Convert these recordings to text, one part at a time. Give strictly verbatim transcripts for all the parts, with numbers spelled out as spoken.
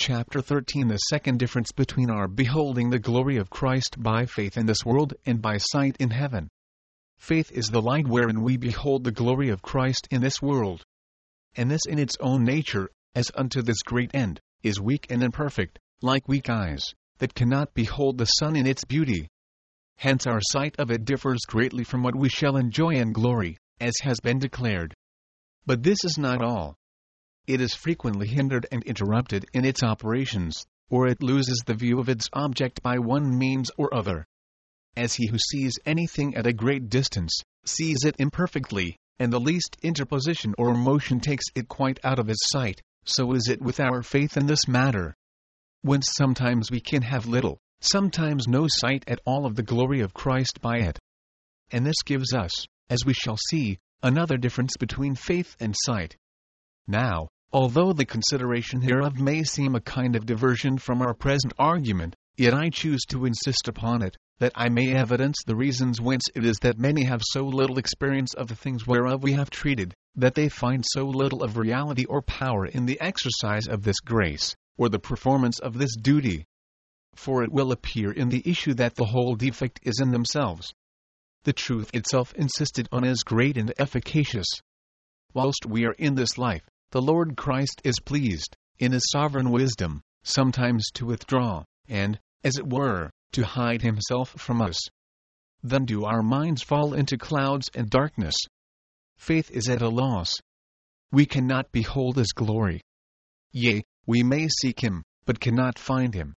chapter thirteen. The second difference between our beholding the glory of Christ by faith in this world and by sight in heaven. Faith is the light wherein we behold the glory of Christ in this world. And this in its own nature, as unto this great end, is weak and imperfect, like weak eyes, that cannot behold the sun in its beauty. Hence our sight of it differs greatly from what we shall enjoy in glory, as has been declared. But this is not all. It is frequently hindered and interrupted in its operations, or it loses the view of its object by one means or other. As he who sees anything at a great distance, sees it imperfectly, and the least interposition or motion takes it quite out of his sight, so is it with our faith in this matter. Whence sometimes we can have little, sometimes no sight at all of the glory of Christ by it. And this gives us, as we shall see, another difference between faith and sight. Now, although the consideration hereof may seem a kind of diversion from our present argument, yet I choose to insist upon it, that I may evidence the reasons whence it is that many have so little experience of the things whereof we have treated, that they find so little of reality or power in the exercise of this grace, or the performance of this duty. For it will appear in the issue that the whole defect is in themselves. The truth itself insisted on is great and efficacious. Whilst we are in this life, the Lord Christ is pleased, in his sovereign wisdom, sometimes to withdraw, and, as it were, to hide himself from us. Then do our minds fall into clouds and darkness. Faith is at a loss. We cannot behold his glory. Yea, we may seek him, but cannot find him.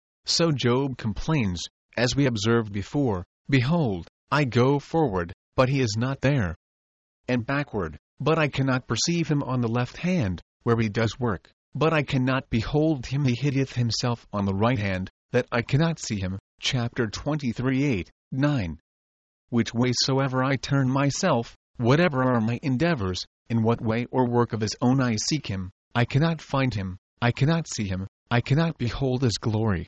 So Job complains, as we observed before, Behold, I go forward, but he is not there. And backward, but I cannot perceive him on the left hand, where he does work, but I cannot behold him. He hideth himself on the right hand, that I cannot see him. Chapter twenty-three eight, nine. Which way soever I turn myself, whatever are my endeavors, in what way or work of his own I seek him, I cannot find him, I cannot see him, I cannot behold his glory.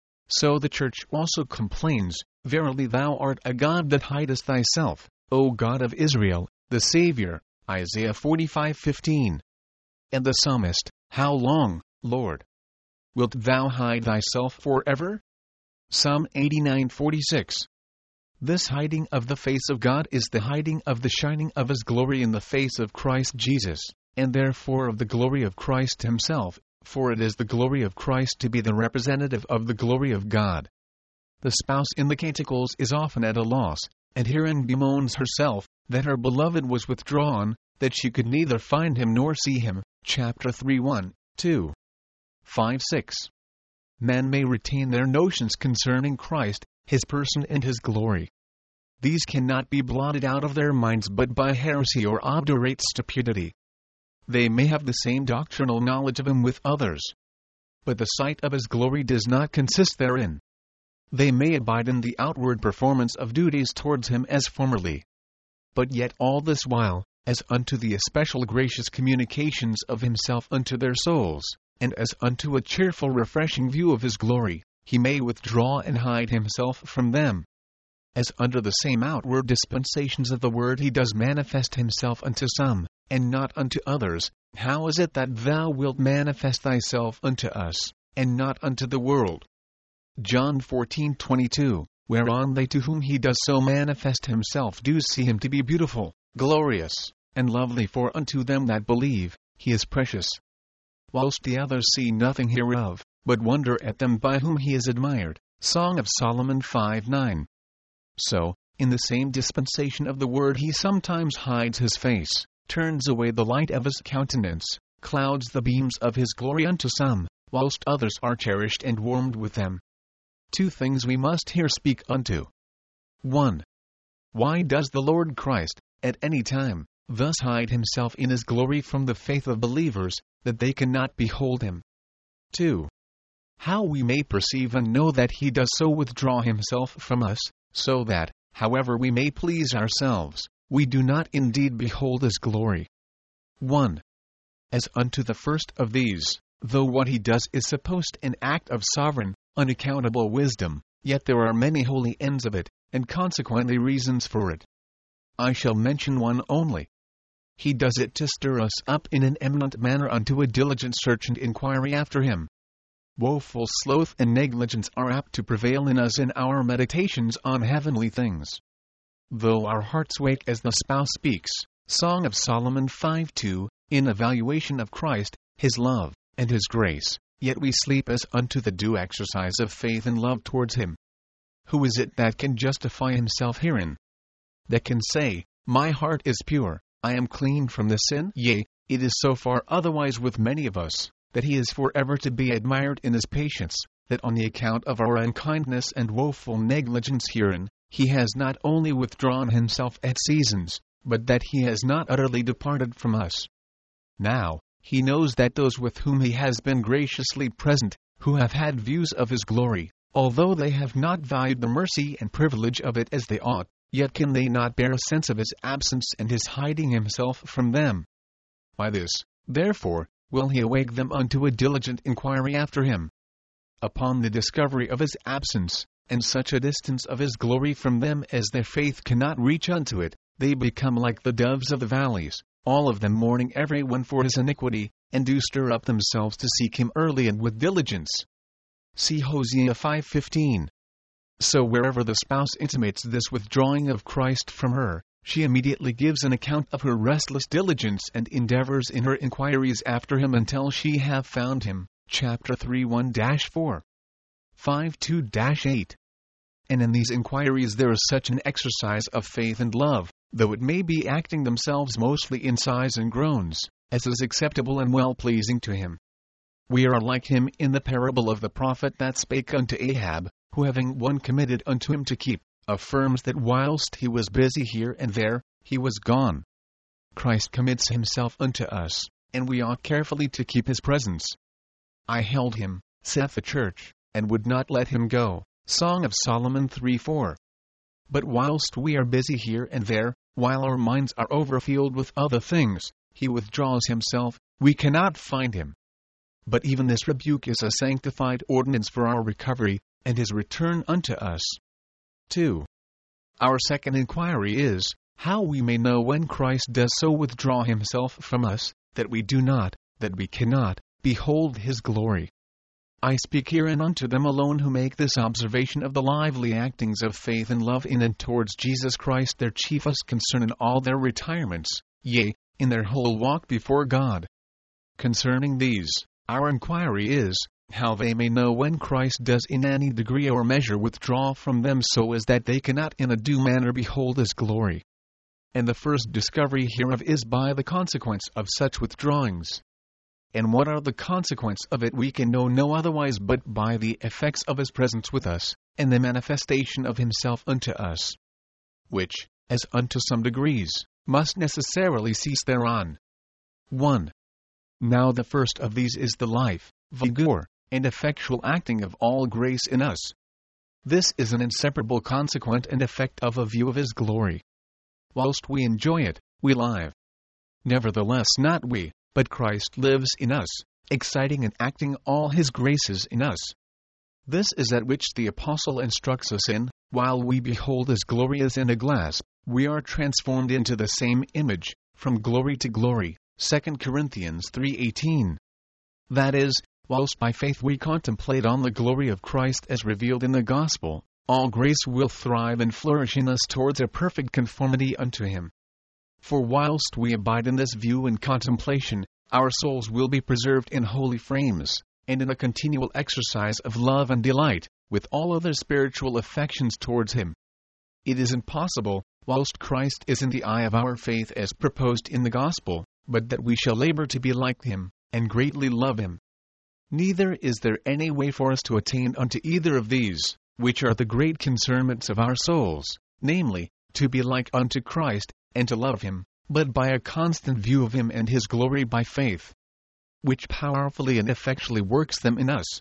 So the church also complains, Verily thou art a God that hidest thyself, O God of Israel, the Saviour. Isaiah forty-five fifteen. And the psalmist, How long, Lord? Wilt thou hide thyself forever? Psalm eighty-nine forty-six. This hiding of the face of God is the hiding of the shining of his glory in the face of Christ Jesus, and therefore of the glory of Christ himself, for it is the glory of Christ to be the representative of the glory of God. The spouse in the Canticles is often at a loss, and herein bemoans herself, that her beloved was withdrawn, that she could neither find him nor see him. Chapter three one, two. five six. Men may retain their notions concerning Christ, his person and his glory. These cannot be blotted out of their minds but by heresy or obdurate stupidity. They may have the same doctrinal knowledge of him with others, but the sight of his glory does not consist therein. They may abide in the outward performance of duties towards him as formerly, but yet all this while, as unto the especial gracious communications of himself unto their souls, and as unto a cheerful refreshing view of his glory, he may withdraw and hide himself from them. As under the same outward dispensations of the word he does manifest himself unto some, and not unto others, how is it that thou wilt manifest thyself unto us, and not unto the world? John fourteen twenty-two. Whereon they to whom he does so manifest himself do see him to be beautiful, glorious, and lovely, for unto them that believe, he is precious. Whilst the others see nothing hereof, but wonder at them by whom he is admired. Song of Solomon five nine. So, in the same dispensation of the word he sometimes hides his face, turns away the light of his countenance, clouds the beams of his glory unto some, whilst others are cherished and warmed with them. Two things we must here speak unto. one. Why does the Lord Christ, at any time, thus hide himself in his glory from the faith of believers, that they cannot behold him? two. How we may perceive and know that he does so withdraw himself from us, so that, however we may please ourselves, we do not indeed behold his glory. one. As unto the first of these, though what he does is supposed an act of sovereign, unaccountable wisdom, yet there are many holy ends of it, and consequently reasons for it. I shall mention one only. He does it to stir us up in an eminent manner unto a diligent search and inquiry after him. woeful sloth and negligence are apt to prevail in us in our meditations on heavenly things. Though our hearts wake as the spouse speaks, Song of Solomon five two, in evaluation of Christ, His love, and His grace, yet we sleep as unto the due exercise of faith and love towards Him. Who is it that can justify himself herein? That can say, My heart is pure, I am clean from the sin? Yea, it is so far otherwise with many of us, that he is forever to be admired in his patience, that on the account of our unkindness and woeful negligence herein, he has not only withdrawn himself at seasons, but that he has not utterly departed from us. Now, he knows that those with whom he has been graciously present, who have had views of his glory, although they have not valued the mercy and privilege of it as they ought, yet can they not bear a sense of his absence and his hiding himself from them. By this, therefore, will he awake them unto a diligent inquiry after him. Upon the discovery of his absence, and such a distance of his glory from them as their faith cannot reach unto it, they become like the doves of the valleys, all of them mourning every one for his iniquity, and do stir up themselves to seek him early and with diligence. See Hosea five fifteen. So wherever the spouse intimates this withdrawing of Christ from her, she immediately gives an account of her restless diligence and endeavors in her inquiries after him until she have found him. Chapter three one four. five two eight. And in these inquiries there is such an exercise of faith and love, though it may be acting themselves mostly in sighs and groans, as is acceptable and well-pleasing to him. We are like him in the parable of the prophet that spake unto Ahab, who having one committed unto him to keep, affirms that whilst he was busy here and there, he was gone. Christ commits himself unto us, and we ought carefully to keep his presence. I held him, saith the church, and would not let him go. Song of Solomon three four. But whilst we are busy here and there, while our minds are overfilled with other things, he withdraws himself, we cannot find him. But even this rebuke is a sanctified ordinance for our recovery, and his return unto us. two. Our second inquiry is, how we may know when Christ does so withdraw himself from us, that we do not, that we cannot, behold his glory. I speak herein unto them alone who make this observation of the lively actings of faith and love in and towards Jesus Christ their chiefest concern in all their retirements, yea, in their whole walk before God. Concerning these, our inquiry is, how they may know when Christ does in any degree or measure withdraw from them so as that they cannot in a due manner behold his glory. And the first discovery hereof is by the consequence of such withdrawings. And what are the consequence of it we can know no otherwise but by the effects of his presence with us, and the manifestation of himself unto us, which, as unto some degrees, must necessarily cease thereon. one. Now the first of these is the life, vigor, and effectual acting of all grace in us. This is an inseparable consequent and effect of a view of his glory. Whilst we enjoy it, we live. Nevertheless not we, but Christ lives in us, exciting and acting all his graces in us. This is that which the apostle instructs us in, while we behold his glory as in a glass, we are transformed into the same image, from glory to glory. Second Corinthians three eighteen. That is, whilst by faith we contemplate on the glory of Christ as revealed in the gospel, all grace will thrive and flourish in us towards a perfect conformity unto him. For whilst we abide in this view and contemplation, our souls will be preserved in holy frames, and in a continual exercise of love and delight, with all other spiritual affections towards him. It is impossible, whilst Christ is in the eye of our faith as proposed in the gospel, but that we shall labor to be like him, and greatly love him. Neither is there any way for us to attain unto either of these, which are the great concernments of our souls, namely, to be like unto Christ, and to love him, but by a constant view of him and his glory by faith, which powerfully and effectually works them in us.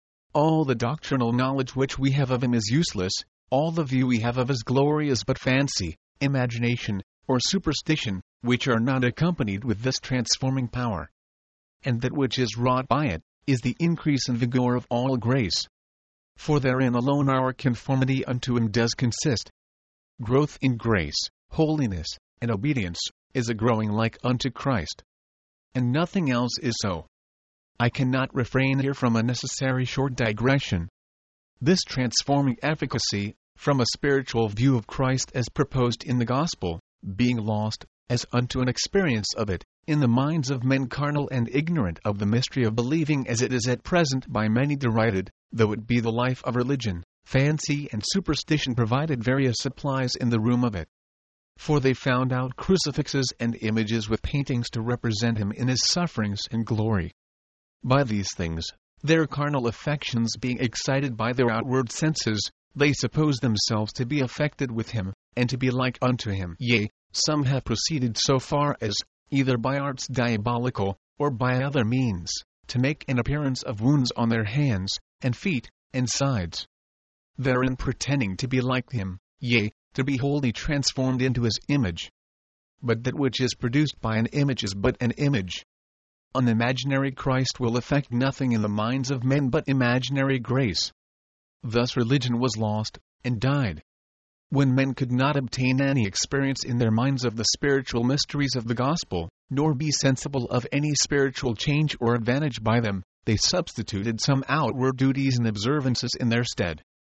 All the doctrinal knowledge which we have of him is useless, all the view we have of his glory is but fancy, imagination, or superstition, which are not accompanied with this transforming power. And that which is wrought by it, is the increase and vigor of all grace. For therein alone our conformity unto him does consist. Growth in grace, holiness, and obedience, is a growing like unto Christ. And nothing else is so. I cannot refrain here from a necessary short digression. This transforming efficacy, from a spiritual view of Christ as proposed in the Gospel, being lost, as unto an experience of it, in the minds of men carnal and ignorant of the mystery of believing as it is at present by many derided, though it be the life of religion, fancy and superstition provided various supplies in the room of it. For they found out crucifixes and images with paintings to represent him in his sufferings and glory. By these things, their carnal affections being excited by their outward senses, they suppose themselves to be affected with him, and to be like unto him. Yea, some have proceeded so far as, either by arts diabolical, or by other means, to make an appearance of wounds on their hands, and feet, and sides, therein pretending to be like him, yea, to be wholly transformed into his image. But that which is produced by an image is but an image. An imaginary Christ will effect nothing in the minds of men but imaginary grace. Thus religion was lost, and died. When men could not obtain any experience in their minds of the spiritual mysteries of the gospel, nor be sensible of any spiritual change or advantage by them, they substituted some outward duties and observances in their stead.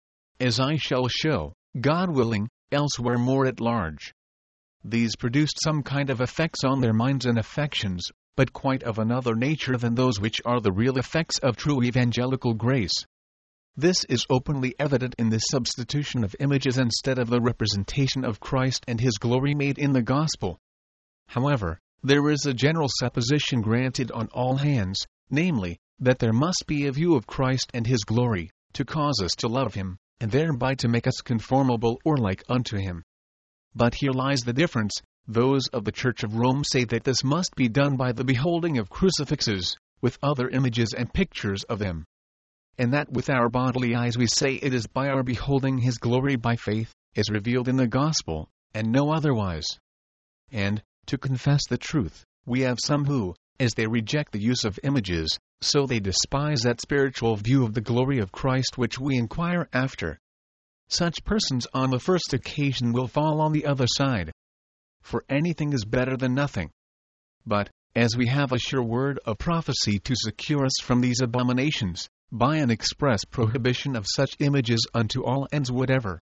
As I shall show, God willing, elsewhere more at large. These produced some kind of effects on their minds and affections, but quite of another nature than those which are the real effects of true evangelical grace. This is openly evident in the substitution of images instead of the representation of Christ and his glory made in the gospel. However, there is a general supposition granted on all hands, namely, that there must be a view of Christ and his glory, to cause us to love him, and thereby to make us conformable or like unto him. But here lies the difference. Those of the Church of Rome say that this must be done by the beholding of crucifixes, with other images and pictures of them. And that with our bodily eyes we say it is by our beholding his glory by faith, as revealed in the gospel, and no otherwise. And, to confess the truth, we have some who, as they reject the use of images, so they despise that spiritual view of the glory of Christ which we inquire after. Such persons on the first occasion will fall on the other side. For anything is better than nothing. But, as we have a sure word of prophecy to secure us from these abominations, by an express prohibition of such images unto all ends whatever.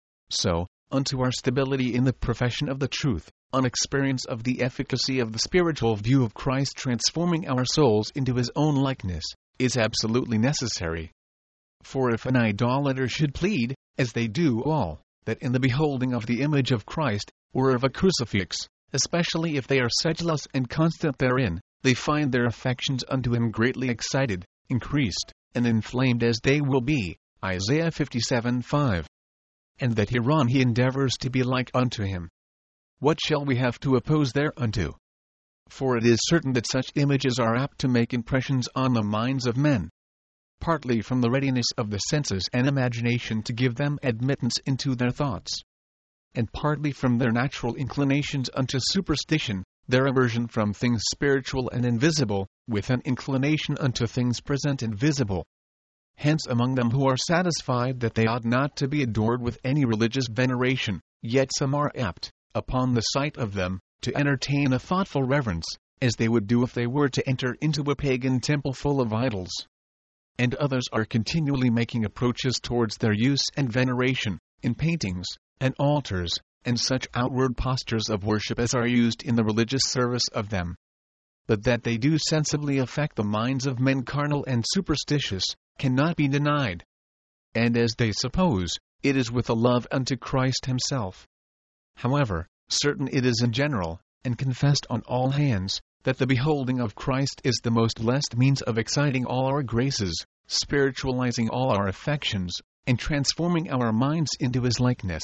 So, unto our stability in the profession of the truth, an experience of the efficacy of the spiritual view of Christ transforming our souls into his own likeness, is absolutely necessary. For if an idolater should plead, as they do all, that in the beholding of the image of Christ, or of a crucifix, especially if they are sedulous and constant therein, they find their affections unto him greatly excited, increased, and inflamed as they will be, Isaiah fifty-seven five. And that hereon he endeavors to be like unto him. What shall we have to oppose thereunto? For it is certain that such images are apt to make impressions on the minds of men, partly from the readiness of the senses and imagination to give them admittance into their thoughts, and partly from their natural inclinations unto superstition, their aversion from things spiritual and invisible, with an inclination unto things present and visible. Hence among them who are satisfied that they ought not to be adored with any religious veneration, yet some are apt, upon the sight of them, to entertain a thoughtful reverence, as they would do if they were to enter into a pagan temple full of idols. And others are continually making approaches towards their use and veneration, in paintings, and altars, and such outward postures of worship as are used in the religious service of them. But that they do sensibly affect the minds of men carnal and superstitious, cannot be denied. And as they suppose, it is with a love unto Christ himself. However, certain it is in general, and confessed on all hands, that the beholding of Christ is the most blessed means of exciting all our graces, spiritualizing all our affections, and transforming our minds into his likeness.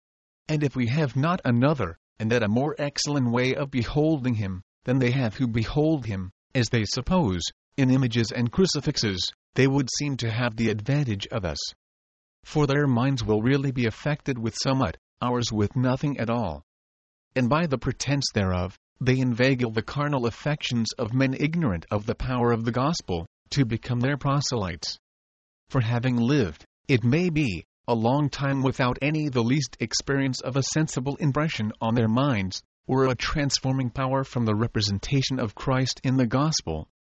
And if we have not another, and that a more excellent way of beholding him, than they have who behold him, as they suppose, in images and crucifixes, they would seem to have the advantage of us. For their minds will really be affected with somewhat, ours with nothing at all. And by the pretense thereof, they inveigle the carnal affections of men ignorant of the power of the gospel, to become their proselytes. For having lived, it may be, a long time without any the least experience of a sensible impression on their minds, or a transforming power from the representation of Christ in the gospel,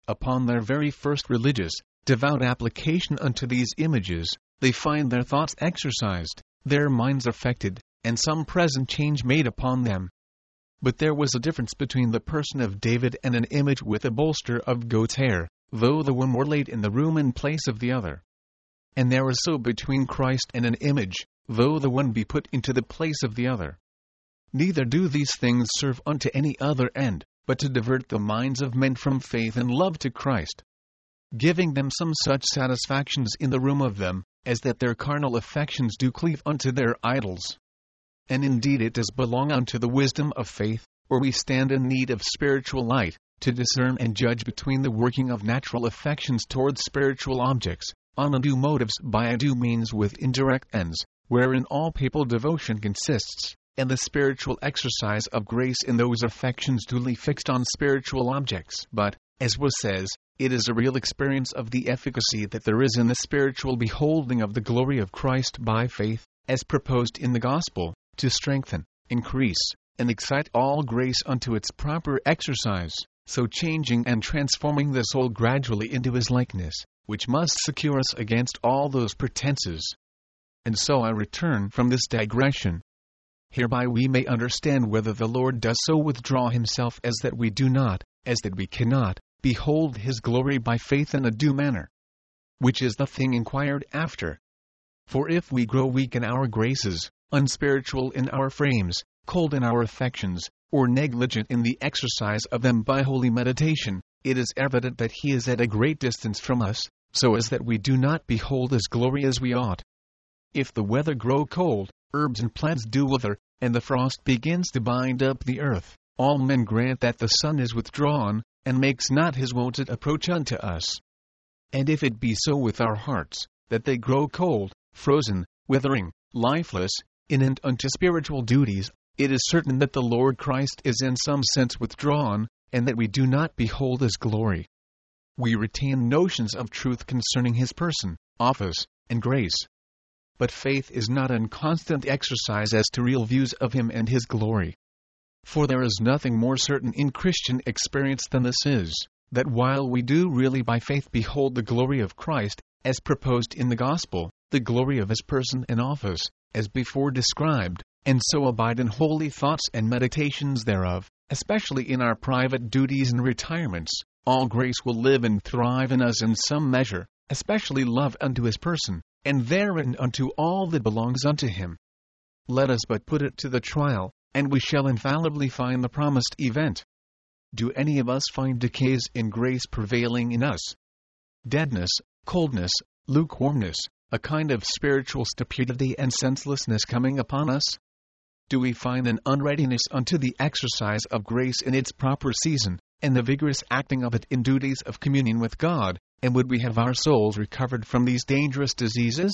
upon their very first religious, devout application unto these images, they find their thoughts exercised, their minds affected, and some present change made upon them. But there was a difference between the person of David and an image with a bolster of goat's hair, though the one were laid in the room in place of the other. And there is so between Christ and an image, though the one be put into the place of the other. Neither do these things serve unto any other end, but to divert the minds of men from faith and love to Christ, giving them some such satisfactions in the room of them, as that their carnal affections do cleave unto their idols. And indeed it does belong unto the wisdom of faith, where we stand in need of spiritual light, to discern and judge between the working of natural affections towards spiritual objects, on undue motives by undue means with indirect ends, wherein all papal devotion consists, and the spiritual exercise of grace in those affections duly fixed on spiritual objects. But, as was says, it is a real experience of the efficacy that there is in the spiritual beholding of the glory of Christ by faith, as proposed in the Gospel, to strengthen, increase, and excite all grace unto its proper exercise, so changing and transforming the soul gradually into his likeness, which must secure us against all those pretenses. And so I return from this digression. Hereby we may understand whether the Lord does so withdraw himself as that we do not, as that we cannot, behold his glory by faith in a due manner. Which is the thing inquired after. For if we grow weak in our graces, unspiritual in our frames, cold in our affections, or negligent in the exercise of them by holy meditation, it is evident that he is at a great distance from us, so as that we do not behold his glory as we ought. If the weather grow cold, herbs and plants do wither, and the frost begins to bind up the earth, all men grant that the sun is withdrawn, and makes not his wonted approach unto us. And if it be so with our hearts, that they grow cold, frozen, withering, lifeless, inent unto spiritual duties, it is certain that the Lord Christ is in some sense withdrawn, and that we do not behold his glory. We retain notions of truth concerning his person, office, and grace. But faith is not in constant exercise as to real views of him and his glory. For there is nothing more certain in Christian experience than this is, that while we do really by faith behold the glory of Christ, as proposed in the Gospel, the glory of his person and office, as before described, and so abide in holy thoughts and meditations thereof, especially in our private duties and retirements, all grace will live and thrive in us in some measure, especially love unto his person, and therein unto all that belongs unto him. Let us but put it to the trial, and we shall infallibly find the promised event. Do any of us find decays in grace prevailing in us? Deadness, coldness, lukewarmness, a kind of spiritual stupidity and senselessness coming upon us? Do we find an unreadiness unto the exercise of grace in its proper season, and the vigorous acting of it in duties of communion with God, and would we have our souls recovered from these dangerous diseases?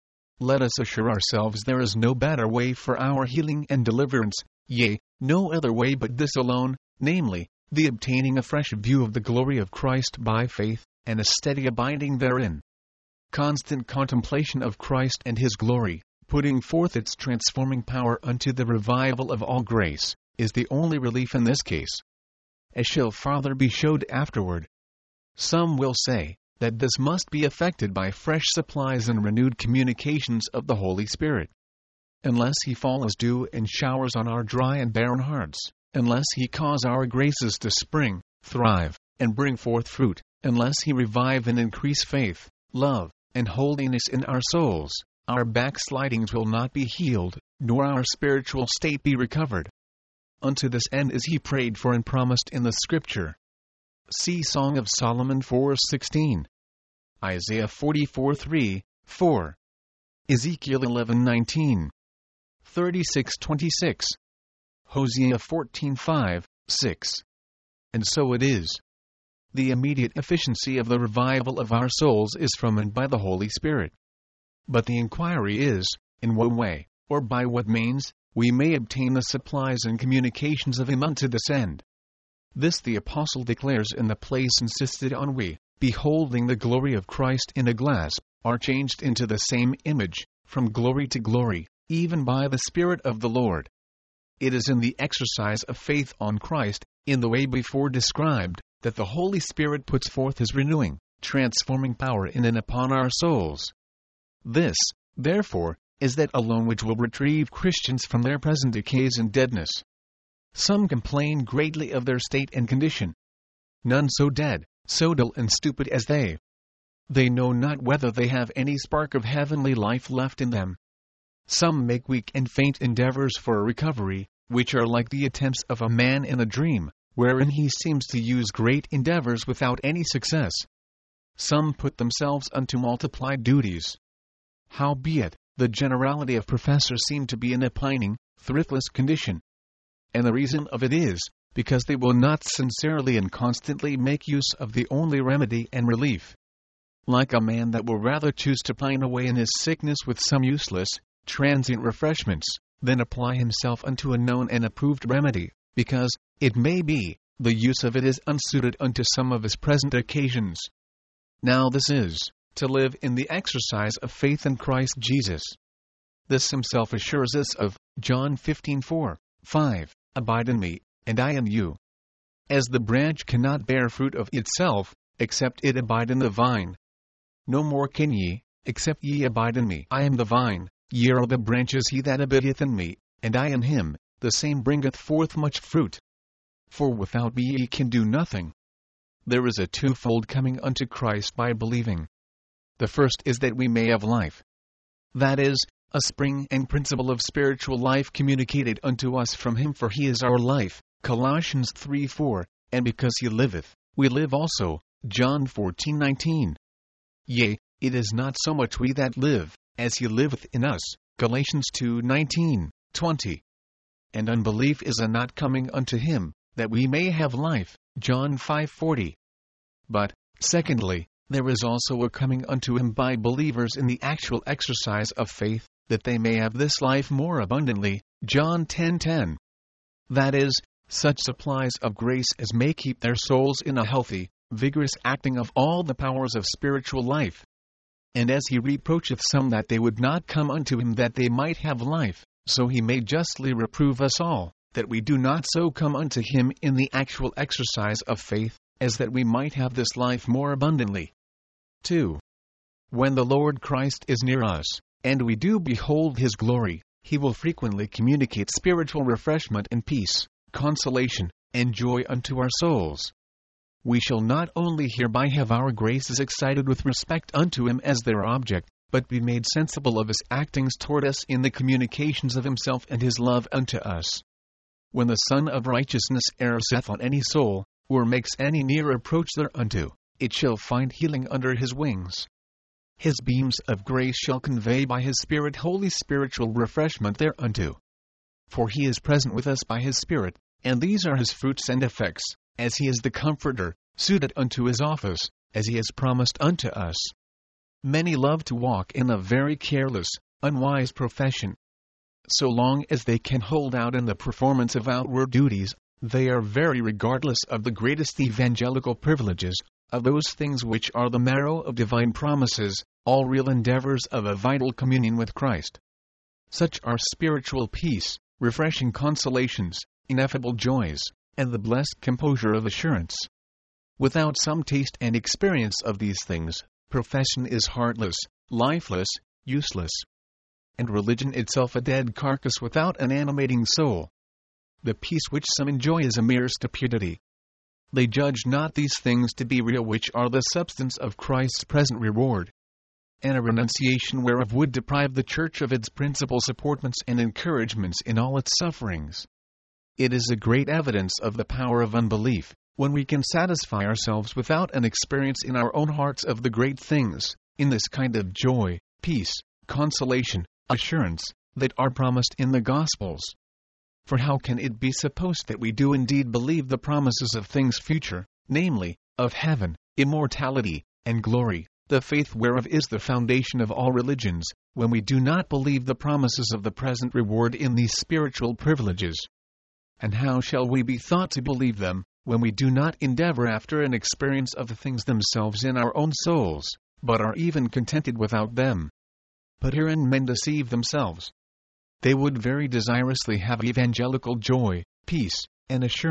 Let us assure ourselves there is no better way for our healing and deliverance, yea, no other way but this alone, namely, the obtaining a fresh view of the glory of Christ by faith, and a steady abiding therein. Constant contemplation of Christ and his glory, putting forth its transforming power unto the revival of all grace, is the only relief in this case. As shall farther be showed afterward. Some will say, that this must be effected by fresh supplies and renewed communications of the Holy Spirit. Unless he fall as dew and showers on our dry and barren hearts, unless he cause our graces to spring, thrive, and bring forth fruit, unless he revive and increase faith, love, and holiness in our souls, our backslidings will not be healed, nor our spiritual state be recovered. Unto this end is he prayed for and promised in the Scripture. See Song of Solomon four sixteen. Isaiah forty-four three, four. Ezekiel eleven nineteen. thirty-six twenty-six. Hosea fourteen five, six. And so it is. The immediate efficiency of the revival of our souls is from and by the Holy Spirit. But the inquiry is, in what way, or by what means, we may obtain the supplies and communications of him unto this end. This the Apostle declares in the place insisted on: we, beholding the glory of Christ in a glass, are changed into the same image, from glory to glory, even by the Spirit of the Lord. It is in the exercise of faith on Christ, in the way before described, that the Holy Spirit puts forth His renewing, transforming power in and upon our souls. This, therefore, is that alone which will retrieve Christians from their present decays and deadness. Some complain greatly of their state and condition. None so dead, so dull and stupid as they. They know not whether they have any spark of heavenly life left in them. Some make weak and faint endeavors for a recovery, which are like the attempts of a man in a dream, wherein he seems to use great endeavors without any success. Some put themselves unto multiplied duties. Howbeit, the generality of professors seem to be in a pining, thriftless condition. And the reason of it is, because they will not sincerely and constantly make use of the only remedy and relief. Like a man that will rather choose to pine away in his sickness with some useless, transient refreshments, than apply himself unto a known and approved remedy, because, it may be, the use of it is unsuited unto some of his present occasions. Now this is, to live in the exercise of faith in Christ Jesus. This himself assures us of, John fifteen four, five, Abide in me, and I in you. As the branch cannot bear fruit of itself, except it abide in the vine. No more can ye, except ye abide in me. I am the vine, ye are the branches. He that abideth in me, and I in him, the same bringeth forth much fruit. For without me ye can do nothing. There is a twofold coming unto Christ by believing. The first is that we may have life. That is, a spring and principle of spiritual life communicated unto us from him, for he is our life, Colossians three four, and because he liveth, we live also, John fourteen nineteen. Yea, it is not so much we that live, as he liveth in us, Galatians two nineteen, twenty. And unbelief is a not coming unto him, that we may have life, John five forty. But, secondly, there is also a coming unto him by believers in the actual exercise of faith, that they may have this life more abundantly, John ten ten. That is, such supplies of grace as may keep their souls in a healthy, vigorous acting of all the powers of spiritual life. And as he reproacheth some that they would not come unto him that they might have life, so he may justly reprove us all, that we do not so come unto him in the actual exercise of faith, as that we might have this life more abundantly. two. When the Lord Christ is near us, and we do behold his glory, he will frequently communicate spiritual refreshment and peace, consolation, and joy unto our souls. We shall not only hereby have our graces excited with respect unto him as their object, but be made sensible of his actings toward us in the communications of himself and his love unto us. When the Son of Righteousness erreth on any soul, or makes any near approach thereunto, it shall find healing under his wings. His beams of grace shall convey by his Spirit holy spiritual refreshment thereunto. For he is present with us by his Spirit, and these are his fruits and effects, as he is the Comforter, suited unto his office, as he has promised unto us. Many love to walk in a very careless, unwise profession. So long as they can hold out in the performance of outward duties, they are very regardless of the greatest evangelical privileges, of those things which are the marrow of divine promises, all real endeavors of a vital communion with Christ. Such are spiritual peace, refreshing consolations, ineffable joys, and the blessed composure of assurance. Without some taste and experience of these things, profession is heartless, lifeless, useless, and religion itself a dead carcass without an animating soul. The peace which some enjoy is a mere stupidity. They judge not these things to be real which are the substance of Christ's present reward, and a renunciation whereof would deprive the Church of its principal supportments and encouragements in all its sufferings. It is a great evidence of the power of unbelief, when we can satisfy ourselves without an experience in our own hearts of the great things, in this kind of joy, peace, consolation, assurance, that are promised in the Gospels. For how can it be supposed that we do indeed believe the promises of things future, namely, of heaven, immortality, and glory, the faith whereof is the foundation of all religions, when we do not believe the promises of the present reward in these spiritual privileges? And how shall we be thought to believe them, when we do not endeavor after an experience of the things themselves in our own souls, but are even contented without them? But herein men deceive themselves. They would very desirously have evangelical joy, peace, and assurance,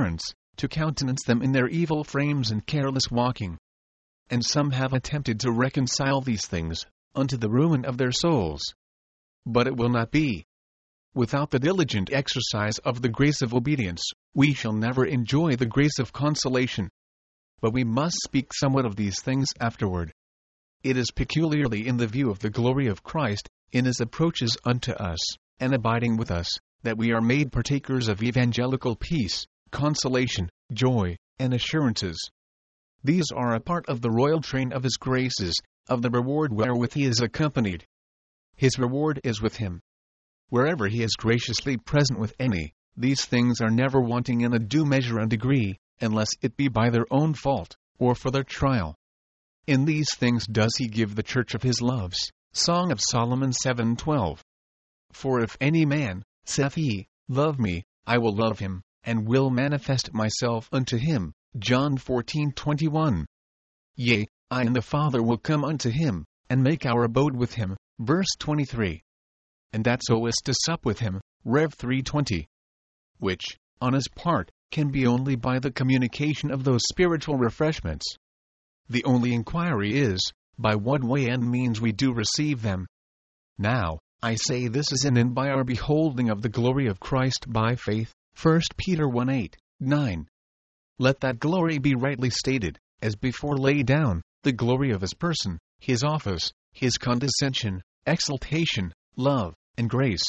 to countenance them in their evil frames and careless walking. And some have attempted to reconcile these things, unto the ruin of their souls. But it will not be. Without the diligent exercise of the grace of obedience, we shall never enjoy the grace of consolation. But we must speak somewhat of these things afterward. It is peculiarly in the view of the glory of Christ, in his approaches unto us, and abiding with us, that we are made partakers of evangelical peace, consolation, joy, and assurances. These are a part of the royal train of his graces, of the reward wherewith he is accompanied. His reward is with him. Wherever he is graciously present with any, these things are never wanting in a due measure and degree, unless it be by their own fault, or for their trial. In these things does he give the church of his loves. Song of Solomon seven twelve. For if any man, saith he, love me, I will love him, and will manifest myself unto him. John fourteen twenty-one. Yea, I and the Father will come unto him, and make our abode with him. Verse twenty-three. And that so is to sup with him. Rev three twenty. Which, on his part, can be only by the communication of those spiritual refreshments. The only inquiry is, by what way and means we do receive them. Now, I say this is in and by our beholding of the glory of Christ by faith. First Peter one eight, nine. Let that glory be rightly stated, as before laid down, the glory of his person, his office, his condescension, exaltation, love, and grace.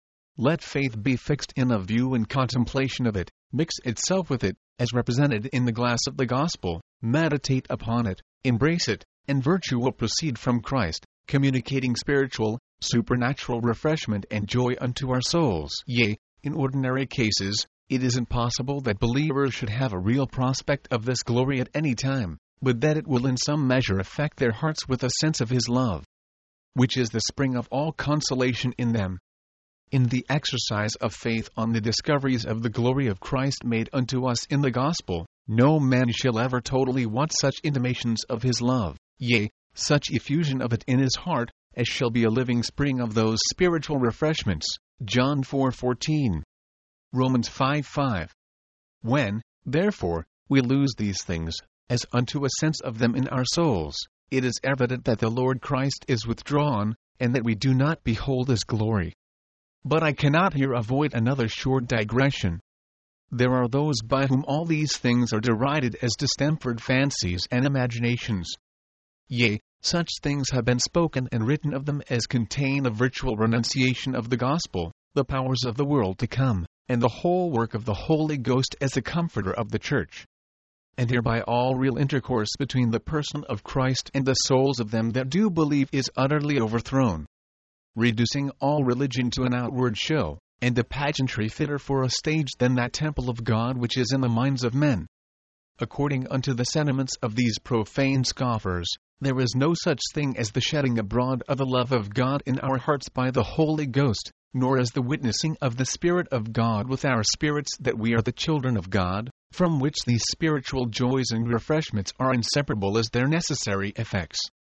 Let faith be fixed in a view and contemplation of it, mix itself with it, as represented in the glass of the gospel, meditate upon it, embrace it, and virtue will proceed from Christ, communicating spiritual, supernatural refreshment and joy unto our souls. Yea, in ordinary cases, it is impossible that believers should have a real prospect of this glory at any time, but that it will in some measure affect their hearts with a sense of his love, which is the spring of all consolation in them. In the exercise of faith on the discoveries of the glory of Christ made unto us in the gospel, no man shall ever totally want such intimations of his love, yea, such effusion of it in his heart, as shall be a living spring of those spiritual refreshments. John four fourteen. Romans five five. When, therefore, we lose these things, as unto a sense of them in our souls, it is evident that the Lord Christ is withdrawn, and that we do not behold his glory. But I cannot here avoid another short digression. There are those by whom all these things are derided as distempered fancies and imaginations. Yea, such things have been spoken and written of them as contain a virtual renunciation of the gospel, the powers of the world to come, and the whole work of the Holy Ghost as the comforter of the church. And hereby all real intercourse between the person of Christ and the souls of them that do believe is utterly overthrown, reducing all religion to an outward show, and a pageantry fitter for a stage than that temple of God which is in the minds of men. According unto the sentiments of these profane scoffers, there is no such thing as the shedding abroad of the love of God in our hearts by the Holy Ghost, nor as the witnessing of the Spirit of God with our spirits that we are the children of God, from which these spiritual joys and refreshments are inseparable as their necessary effects.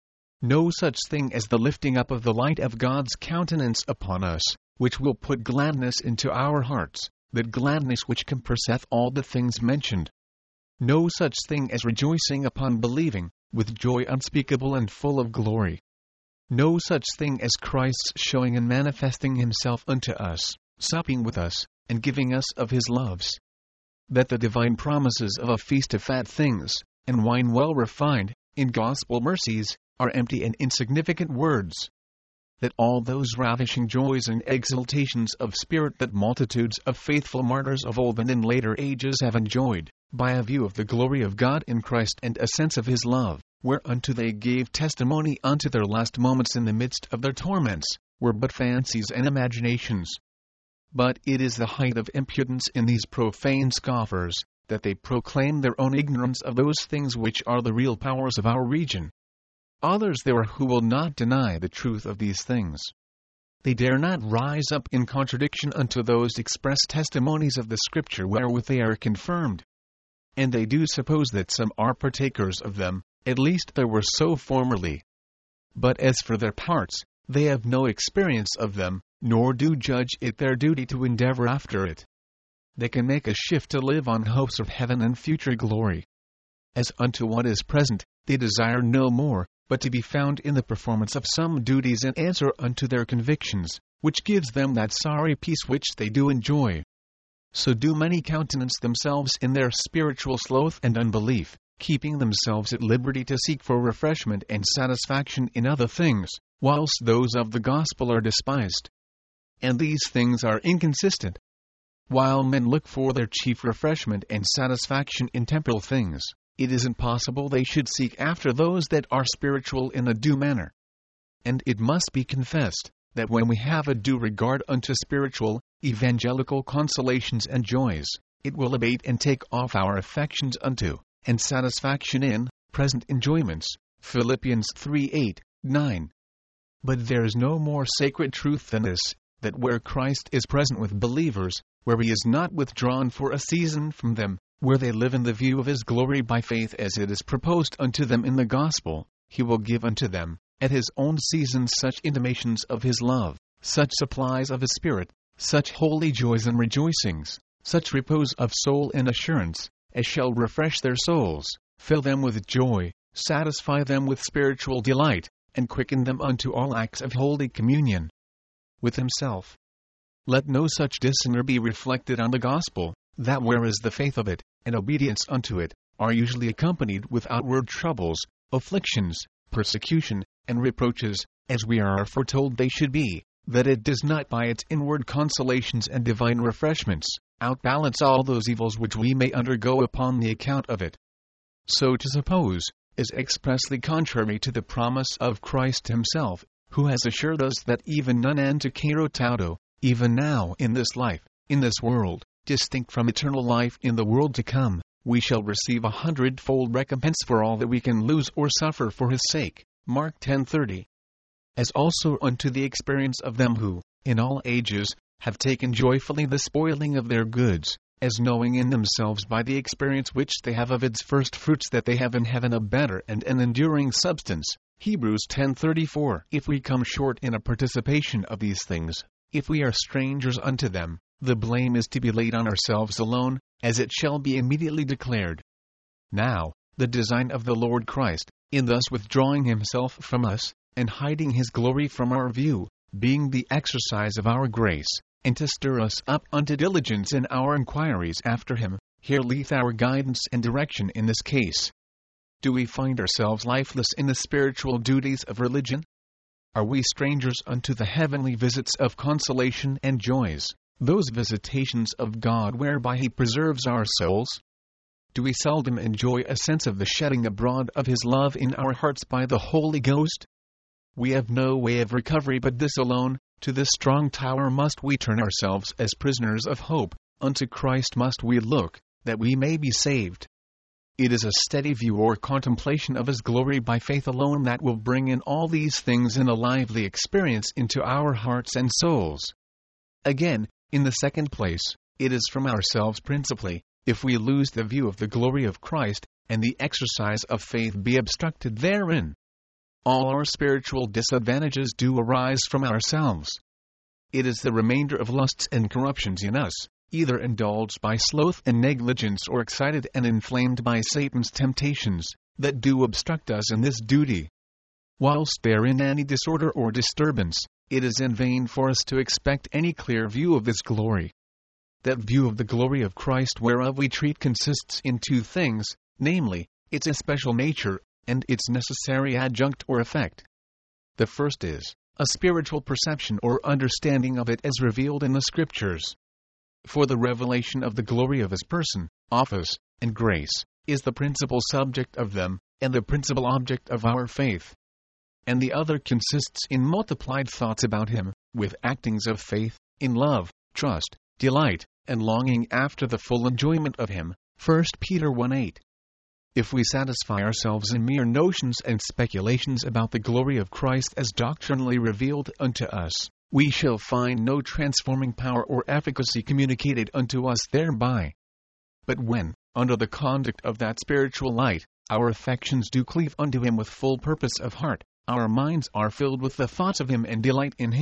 No such thing as the lifting up of the light of God's countenance upon us, which will put gladness into our hearts, that gladness which compasseth all the things mentioned. No such thing as rejoicing upon believing, with joy unspeakable and full of glory. No such thing as Christ's showing and manifesting himself unto us, supping with us, and giving us of his loves. That the divine promises of a feast of fat things, and wine well refined, in gospel mercies, are empty and insignificant words. That all those ravishing joys and exultations of spirit that multitudes of faithful martyrs of old and in later ages have enjoyed, by a view of the glory of God in Christ and a sense of his love, whereunto they gave testimony unto their last moments in the midst of their torments, were but fancies and imaginations. But it is the height of impudence in these profane scoffers, that they proclaim their own ignorance of those things which are the real powers of our region. Others there are who will not deny the truth of these things. They dare not rise up in contradiction unto those express testimonies of the Scripture wherewith they are confirmed. And they do suppose that some are partakers of them, at least there were so formerly. But as for their parts, they have no experience of them, nor do judge it their duty to endeavor after it. they can make a shift to live on hopes of heaven and future glory. As unto what is present, they desire no more, but to be found in the performance of some duties in answer unto their convictions, which gives them that sorry peace which they do enjoy. So do many countenance themselves in their spiritual sloth and unbelief, keeping themselves at liberty to seek for refreshment and satisfaction in other things, whilst those of the gospel are despised. And these things are inconsistent. While men look for their chief refreshment and satisfaction in temporal things, it is impossible they should seek after those that are spiritual in a due manner. And it must be confessed, that when we have a due regard unto spiritual, evangelical consolations and joys, it will abate and take off our affections unto, and satisfaction in, present enjoyments. Philippians three eight, nine. But there is no more sacred truth than this, that where Christ is present with believers, where he is not withdrawn for a season from them, where they live in the view of his glory by faith as it is proposed unto them in the gospel, he will give unto them, at his own season, such intimations of his love, such supplies of his Spirit, such holy joys and rejoicings, such repose of soul and assurance, as shall refresh their souls, fill them with joy, satisfy them with spiritual delight, and quicken them unto all acts of holy communion with himself. Let no such dishonor be reflected on the gospel, that whereas the faith of it, and obedience unto it, are usually accompanied with outward troubles, afflictions, persecution, and reproaches, as we are foretold they should be, that it does not by its inward consolations and divine refreshments, outbalance all those evils which we may undergo upon the account of it. So to suppose, is expressly contrary to the promise of Christ himself, who has assured us that even non ante carotaudo, even now in this life, in this world, distinct from eternal life in the world to come, we shall receive a hundredfold recompense for all that we can lose or suffer for his sake. Mark ten thirty. As also unto the experience of them who, in all ages, have taken joyfully the spoiling of their goods, as knowing in themselves by the experience which they have of its first fruits that they have in heaven a better and an enduring substance. Hebrews ten thirty-four. If we come short in a participation of these things, if we are strangers unto them, the blame is to be laid on ourselves alone, as it shall be immediately declared. Now, the design of the Lord Christ, in thus withdrawing himself from us, and hiding his glory from our view, being the exercise of our grace, and to stir us up unto diligence in our inquiries after him, here lieth our guidance and direction in this case. Do we find ourselves lifeless in the spiritual duties of religion? Are we strangers unto the heavenly visits of consolation and joys, those visitations of God whereby he preserves our souls? Do we seldom enjoy a sense of the shedding abroad of his love in our hearts by the Holy Ghost? We have no way of recovery but this alone. To this strong tower must we turn ourselves as prisoners of hope, unto Christ must we look, that we may be saved. It is a steady view or contemplation of his glory by faith alone that will bring in all these things in a lively experience into our hearts and souls. Again, in the second place, it is from ourselves principally, if we lose the view of the glory of Christ, and the exercise of faith be obstructed therein. All our spiritual disadvantages do arise from ourselves. It is the remainder of lusts and corruptions in us, either indulged by sloth and negligence or excited and inflamed by Satan's temptations, that do obstruct us in this duty. Whilst they are in any disorder or disturbance, it is in vain for us to expect any clear view of this glory. That view of the glory of Christ whereof we treat consists in two things, namely, its especial nature, and its necessary adjunct or effect. The first is a spiritual perception or understanding of it as revealed in the Scriptures. For the revelation of the glory of his person, office, and grace, is the principal subject of them, and the principal object of our faith. And the other consists in multiplied thoughts about him, with actings of faith, in love, trust, delight, and longing after the full enjoyment of him. First Peter one eight. If we satisfy ourselves in mere notions and speculations about the glory of Christ as doctrinally revealed unto us, we shall find no transforming power or efficacy communicated unto us thereby. But when, under the conduct of that spiritual light, our affections do cleave unto him with full purpose of heart, our minds are filled with the thoughts of him and delight in him,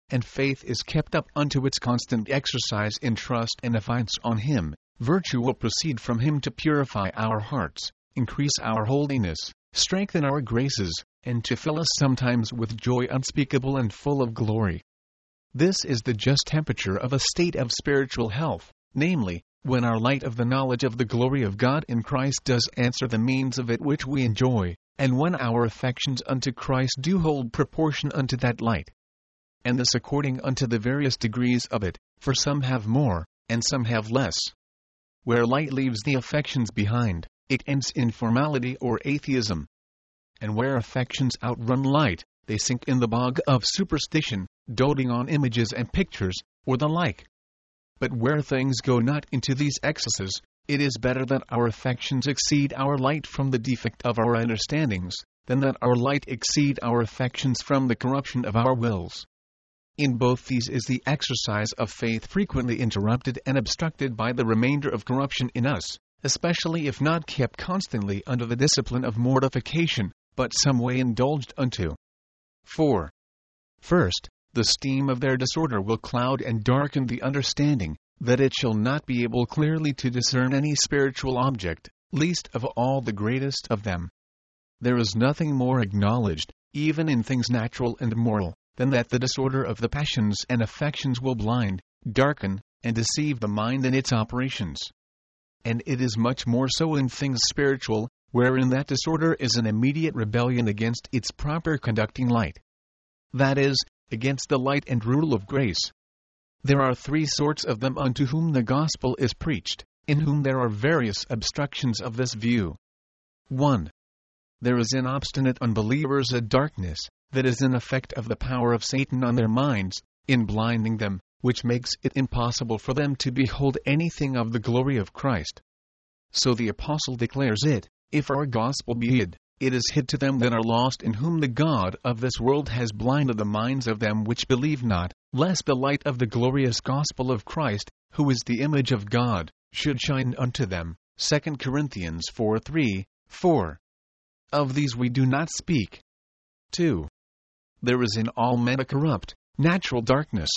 and faith is kept up unto its constant exercise in trust and affiance on Him, virtue will proceed from Him to purify our hearts, increase our holiness, strengthen our graces, and to fill us sometimes with joy unspeakable and full of glory. This is the just temperature of a state of spiritual health, namely, when our light of the knowledge of the glory of God in Christ does answer the means of it which we enjoy, and when our affections unto Christ do hold proportion unto that light. And this according unto the various degrees of it, for some have more, and some have less. Where light leaves the affections behind, it ends in formality or atheism. And where affections outrun light, they sink in the bog of superstition, doting on images and pictures, or the like. But where things go not into these excesses, it is better that our affections exceed our light from the defect of our understandings, than that our light exceed our affections from the corruption of our wills. In both these is the exercise of faith frequently interrupted and obstructed by the remainder of corruption in us, especially if not kept constantly under the discipline of mortification, but some way indulged unto. four. First, the steam of their disorder will cloud and darken the understanding, that it shall not be able clearly to discern any spiritual object, least of all the greatest of them. There is nothing more acknowledged, even in things natural and moral, than that the disorder of the passions and affections will blind, darken, and deceive the mind in its operations. And it is much more so in things spiritual, wherein that disorder is an immediate rebellion against its proper conducting light. That is, against the light and rule of grace. There are three sorts of them unto whom the gospel is preached, in whom there are various obstructions of this view. one. There is in obstinate unbelievers a darkness, that is an effect of the power of Satan on their minds, in blinding them, which makes it impossible for them to behold anything of the glory of Christ. So the apostle declares it, if our gospel be hid, it is hid to them that are lost, in whom the God of this world has blinded the minds of them which believe not, lest the light of the glorious gospel of Christ, who is the image of God, should shine unto them. Second Corinthians four three, four. Of these we do not speak. two. There is in all men a corrupt, natural darkness,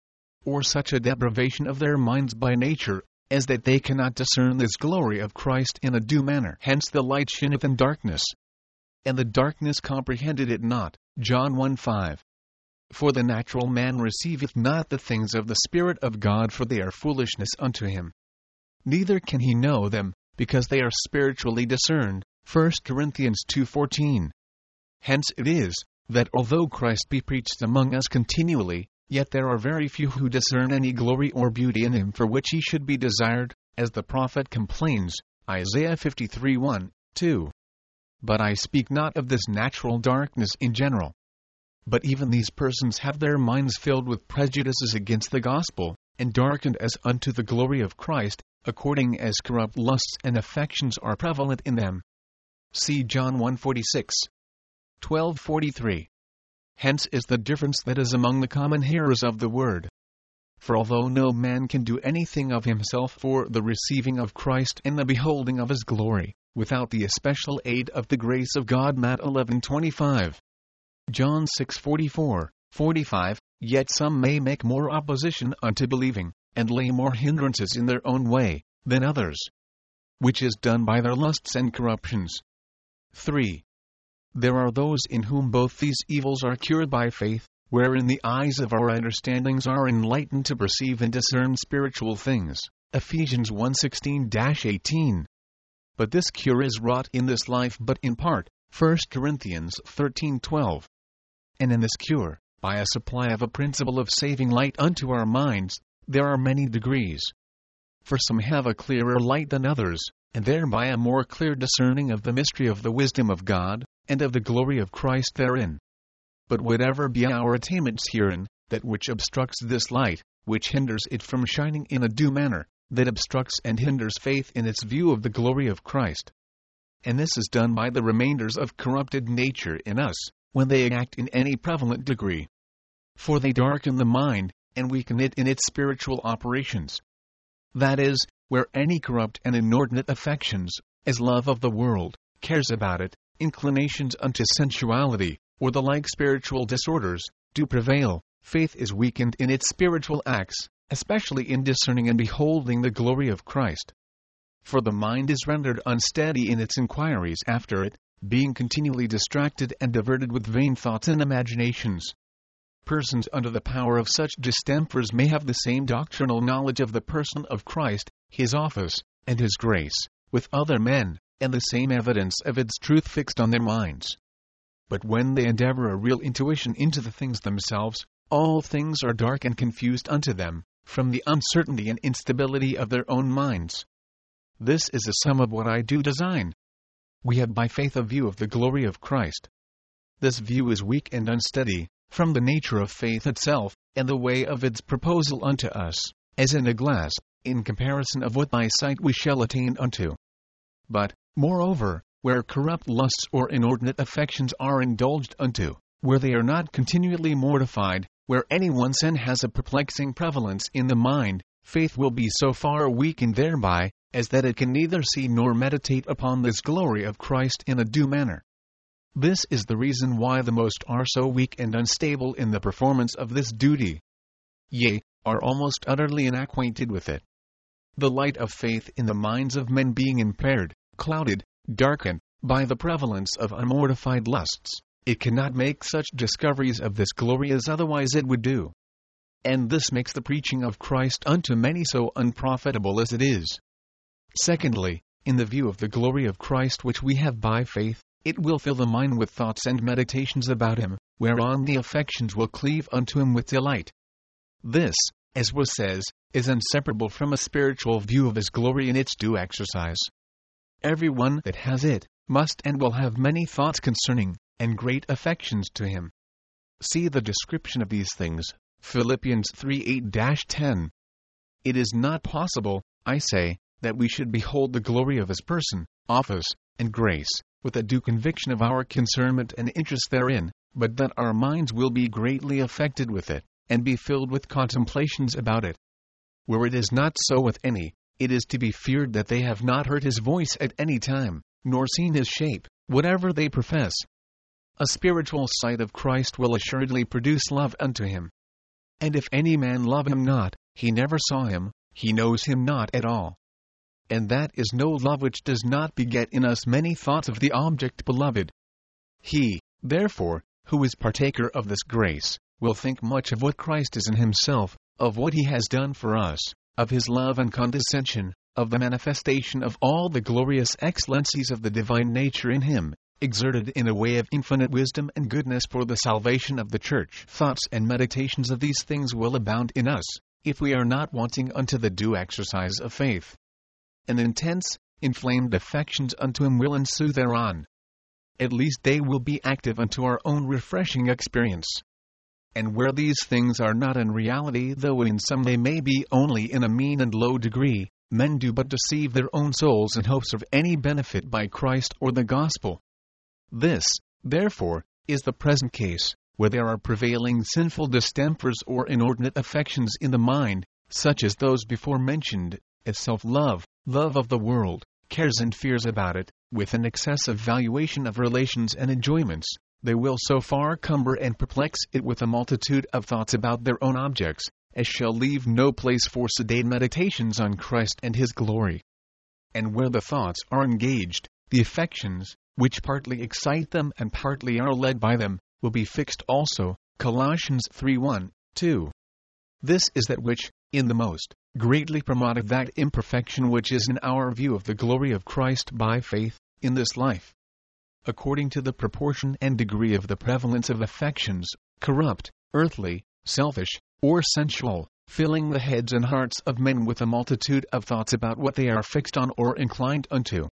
or such a depravation of their minds by nature, as that they cannot discern this glory of Christ in a due manner. Hence the light shineth in darkness, and the darkness comprehended it not. John one five. For the natural man receiveth not the things of the Spirit of God, for they are foolishness unto him. Neither can he know them, because they are spiritually discerned. First Corinthians two fourteen. Hence it is, that although Christ be preached among us continually, yet there are very few who discern any glory or beauty in him for which he should be desired, as the prophet complains, Isaiah fifty-three one, two. But I speak not of this natural darkness in general. But even these persons have their minds filled with prejudices against the gospel, and darkened as unto the glory of Christ, according as corrupt lusts and affections are prevalent in them. See John one forty-six. twelve forty-three. Hence is the difference that is among the common hearers of the word. For although no man can do anything of himself for the receiving of Christ and the beholding of his glory, without the especial aid of the grace of God, Matt eleven twenty-five. John six forty-four, forty-five, yet some may make more opposition unto believing, and lay more hindrances in their own way, than others, which is done by their lusts and corruptions. three. There are those in whom both these evils are cured by faith, wherein the eyes of our understandings are enlightened to perceive and discern spiritual things. Ephesians one sixteen to eighteen. But this cure is wrought in this life but in part. First Corinthians thirteen twelve. And in this cure, by a supply of a principle of saving light unto our minds, there are many degrees. For some have a clearer light than others, and thereby a more clear discerning of the mystery of the wisdom of God, and of the glory of Christ therein. But whatever be our attainments herein, that which obstructs this light, which hinders it from shining in a due manner, that obstructs and hinders faith in its view of the glory of Christ. And this is done by the remainders of corrupted nature in us, when they act in any prevalent degree. For they darken the mind, and weaken it in its spiritual operations. That is, where any corrupt and inordinate affections, as love of the world, cares about it, inclinations unto sensuality, or the like spiritual disorders, do prevail. Faith is weakened in its spiritual acts, especially in discerning and beholding the glory of Christ. For the mind is rendered unsteady in its inquiries after it, being continually distracted and diverted with vain thoughts and imaginations. Persons under the power of such distempers may have the same doctrinal knowledge of the person of Christ, his office, and his grace, with other men, and the same evidence of its truth fixed on their minds. But when they endeavor a real intuition into the things themselves, all things are dark and confused unto them, from the uncertainty and instability of their own minds. This is a sum of what I do design. We have by faith a view of the glory of Christ. This view is weak and unsteady, from the nature of faith itself, and the way of its proposal unto us, as in a glass, in comparison of what by sight we shall attain unto. But, moreover, where corrupt lusts or inordinate affections are indulged unto, where they are not continually mortified, where any one sin has a perplexing prevalence in the mind, faith will be so far weakened thereby, as that it can neither see nor meditate upon this glory of Christ in a due manner. This is the reason why the most are so weak and unstable in the performance of this duty. Yea, are almost utterly unacquainted with it. The light of faith in the minds of men being impaired, clouded, darkened, by the prevalence of unmortified lusts, it cannot make such discoveries of this glory as otherwise it would do. And this makes the preaching of Christ unto many so unprofitable as it is. Secondly, in the view of the glory of Christ which we have by faith, it will fill the mind with thoughts and meditations about him, whereon the affections will cleave unto him with delight. This, as was says, is inseparable from a spiritual view of his glory in its due exercise. Every one that has it, must and will have many thoughts concerning, and great affections to him. See the description of these things, Philippians three eight to ten. It is not possible, I say, that we should behold the glory of his person, office, and grace, with a due conviction of our concernment and interest therein, but that our minds will be greatly affected with it, and be filled with contemplations about it. Where it is not so with any, it is to be feared that they have not heard his voice at any time, nor seen his shape, whatever they profess. A spiritual sight of Christ will assuredly produce love unto him. And if any man love him not, he never saw him, he knows him not at all. And that is no love which does not beget in us many thoughts of the object beloved. He, therefore, who is partaker of this grace, will think much of what Christ is in himself, of what he has done for us, of his love and condescension, of the manifestation of all the glorious excellencies of the divine nature in him, exerted in a way of infinite wisdom and goodness for the salvation of the church. Thoughts and meditations of these things will abound in us, if we are not wanting unto the due exercise of faith. And intense, inflamed affections unto him will ensue thereon. At least they will be active unto our own refreshing experience. And where these things are not in reality, though in some they may be only in a mean and low degree, men do but deceive their own souls in hopes of any benefit by Christ or the gospel. This, therefore, is the present case, where there are prevailing sinful distempers or inordinate affections in the mind, such as those before mentioned, as self-love, love of the world, cares and fears about it, with an excessive valuation of relations and enjoyments. They will so far cumber and perplex it with a multitude of thoughts about their own objects, as shall leave no place for sedate meditations on Christ and his glory. And where the thoughts are engaged, the affections, which partly excite them and partly are led by them, will be fixed also. Colossians three one, two. This is that which, in the most, greatly promoted that imperfection which is in our view of the glory of Christ by faith, in this life. According to the proportion and degree of the prevalence of affections, corrupt, earthly, selfish, or sensual, filling the heads and hearts of men with a multitude of thoughts about what they are fixed on or inclined unto.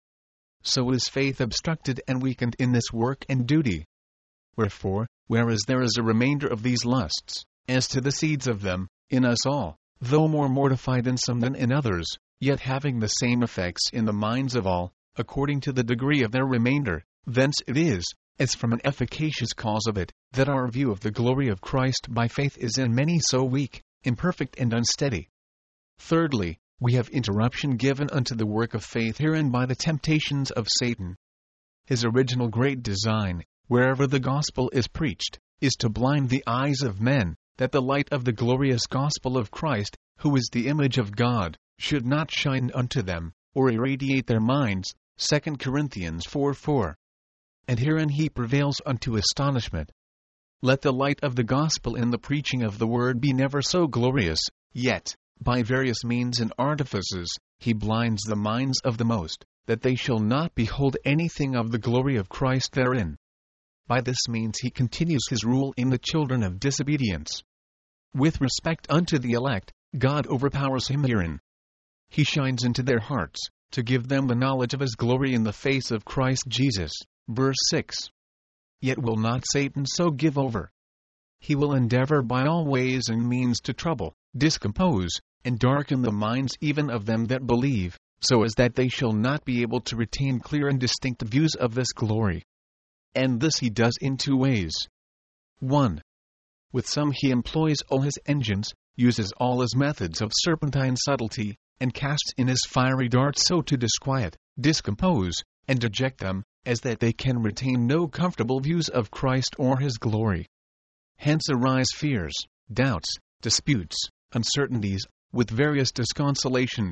So is faith obstructed and weakened in this work and duty. Wherefore, whereas there is a remainder of these lusts, as to the seeds of them, in us all, though more mortified in some than in others, yet having the same effects in the minds of all, according to the degree of their remainder, thence it is, as from an efficacious cause of it, that our view of the glory of Christ by faith is in many so weak, imperfect and unsteady. Thirdly, we have interruption given unto the work of faith herein by the temptations of Satan. His original great design, wherever the gospel is preached, is to blind the eyes of men, that the light of the glorious gospel of Christ, who is the image of God, should not shine unto them, or irradiate their minds. Second Corinthians four four. And herein he prevails unto astonishment. Let the light of the gospel in the preaching of the word be never so glorious, yet, by various means and artifices, he blinds the minds of the most, that they shall not behold anything of the glory of Christ therein. By this means he continues his rule in the children of disobedience. With respect unto the elect, God overpowers him herein. He shines into their hearts, to give them the knowledge of his glory in the face of Christ Jesus. Verse six. Yet will not Satan so give over. He will endeavor by all ways and means to trouble, discompose, and darken the minds even of them that believe, so as that they shall not be able to retain clear and distinct views of this glory. And this he does in two ways. one. With some he employs all his engines, uses all his methods of serpentine subtlety, and casts in his fiery darts so to disquiet, discompose, and deject them, as that they can retain no comfortable views of Christ or his glory. Hence arise fears, doubts, disputes, uncertainties, with various disconsolations.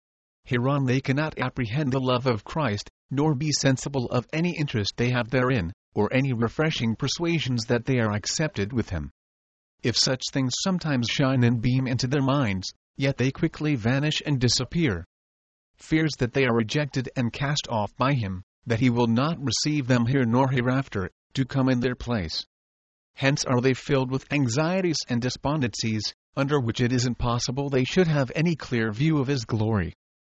Hereon they cannot apprehend the love of Christ, nor be sensible of any interest they have therein, or any refreshing persuasions that they are accepted with him. If such things sometimes shine and beam into their minds, yet they quickly vanish and disappear. Fears that they are rejected and cast off by him, that he will not receive them here nor hereafter, to come in their place. Hence are they filled with anxieties and despondencies, under which it is impossible they should have any clear view of his glory.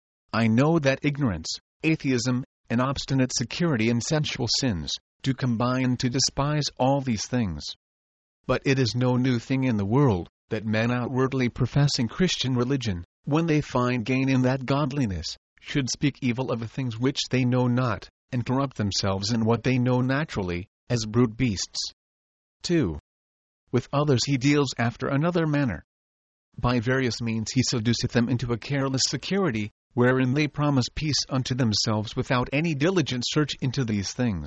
I know that ignorance, atheism, and obstinate security in sensual sins, do combine to despise all these things. But it is no new thing in the world, that men outwardly professing Christian religion, when they find gain in that godliness, should speak evil of the things which they know not, and corrupt themselves in what they know naturally, as brute beasts. two. With others he deals after another manner. By various means he seduceth them into a careless security, wherein they promise peace unto themselves without any diligent search into these things.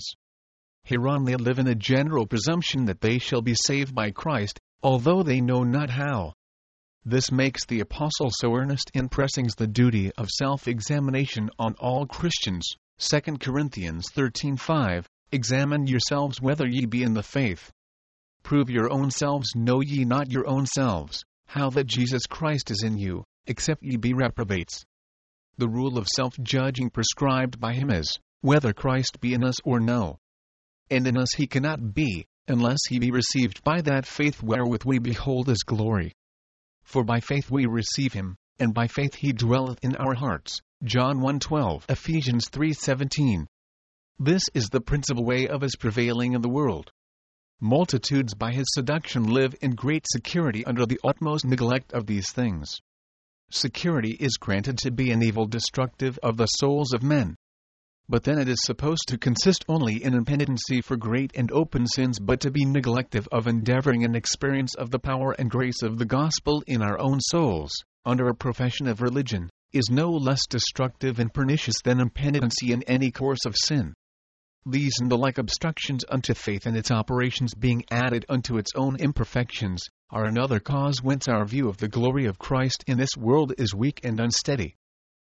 Hereon they live in a general presumption that they shall be saved by Christ, although they know not how. This makes the apostle so earnest in pressing the duty of self-examination on all Christians. Second Corinthians thirteen five, Examine yourselves whether ye be in the faith. Prove your own selves, know ye not your own selves, how that Jesus Christ is in you, except ye be reprobates. The rule of self-judging prescribed by him is, whether Christ be in us or no. And in us he cannot be, unless he be received by that faith wherewith we behold his glory. For by faith we receive him, and by faith he dwelleth in our hearts. John one twelve, Ephesians three seventeen. This is the principal way of his prevailing in the world. Multitudes by his seduction live in great security under the utmost neglect of these things. Security is granted to be an evil destructive of the souls of men. But then it is supposed to consist only in impenitency for great and open sins, but to be neglective of endeavoring an experience of the power and grace of the gospel in our own souls, under a profession of religion, is no less destructive and pernicious than impenitency in any course of sin. These and the like obstructions unto faith and its operations being added unto its own imperfections, are another cause whence our view of the glory of Christ in this world is weak and unsteady.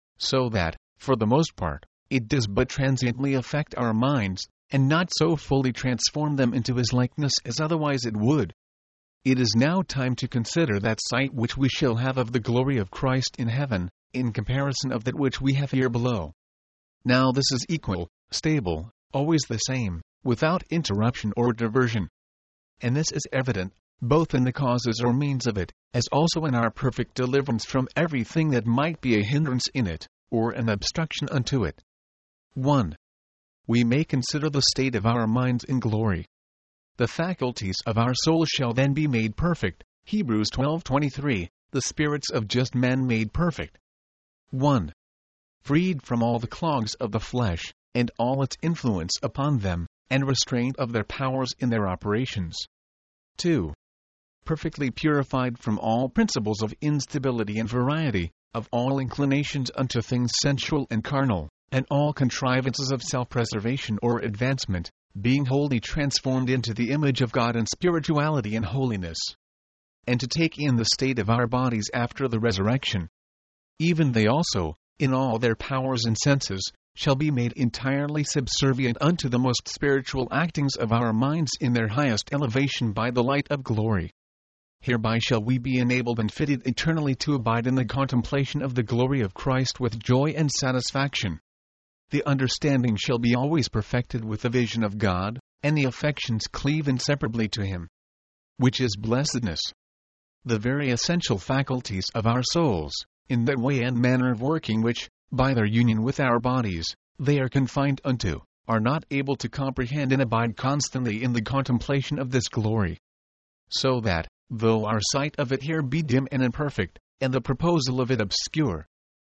So that, for the most part, it does but transiently affect our minds, and not so fully transform them into his likeness as otherwise it would. It is now time to consider that sight which we shall have of the glory of Christ in heaven, in comparison of that which we have here below. Now this is equal, stable, always the same, without interruption or diversion. And this is evident, both in the causes or means of it, as also in our perfect deliverance from everything that might be a hindrance in it, or an obstruction unto it. one. We may consider the state of our minds in glory. The faculties of our soul shall then be made perfect. Hebrews twelve twenty-three, the spirits of just men made perfect. one. Freed from all the clogs of the flesh, and all its influence upon them, and restraint of their powers in their operations. two. Perfectly purified from all principles of instability and variety, of all inclinations unto things sensual and carnal, and all contrivances of self-preservation or advancement, being wholly transformed into the image of God in spirituality and holiness. and to take in the state of our bodies after the resurrection. Even they also, in all their powers and senses, shall be made entirely subservient unto the most spiritual actings of our minds in their highest elevation by the light of glory. Hereby shall we be enabled and fitted eternally to abide in the contemplation of the glory of Christ with joy and satisfaction. The understanding shall be always perfected with the vision of God, and the affections cleave inseparably to Him, which is blessedness. The very essential faculties of our souls, in that way and manner of working which, by their union with our bodies, they are confined unto, are not able to comprehend and abide constantly in the contemplation of this glory. So that, though our sight of it here be dim and imperfect, and the proposal of it obscure,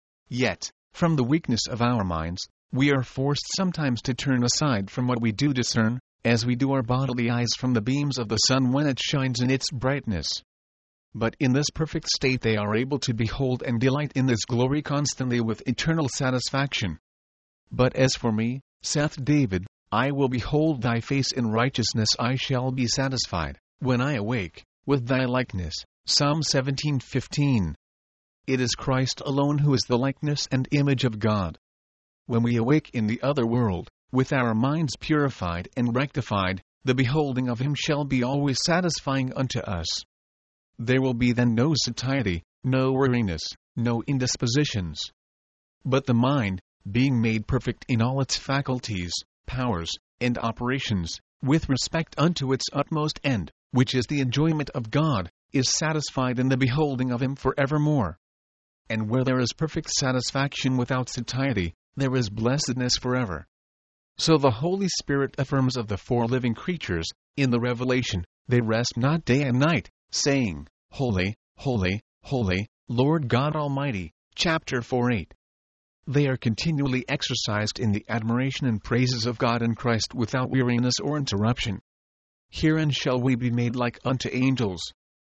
yet, from the weakness of our minds, we are forced sometimes to turn aside from what we do discern, as we do our bodily eyes from the beams of the sun when it shines in its brightness. But in this perfect state they are able to behold and delight in this glory constantly with eternal satisfaction. But as for me, saith David, I will behold thy face in righteousness, I shall be satisfied, when I awake, with thy likeness. Psalm seventeen fifteen. It is Christ alone who is the likeness and image of God. When we awake in the other world, with our minds purified and rectified, the beholding of Him shall be always satisfying unto us. There will be then no satiety, no weariness, no indispositions. But the mind, being made perfect in all its faculties, powers, and operations, with respect unto its utmost end, which is the enjoyment of God, is satisfied in the beholding of Him for evermore. And where there is perfect satisfaction without satiety, there is blessedness forever. So the Holy Spirit affirms of the four living creatures, in the Revelation, they rest not day and night, saying, Holy, holy, holy, Lord God Almighty. Chapter four eight. They are continually exercised in the admiration and praises of God in Christ without weariness or interruption. Herein shall we be made like unto angels.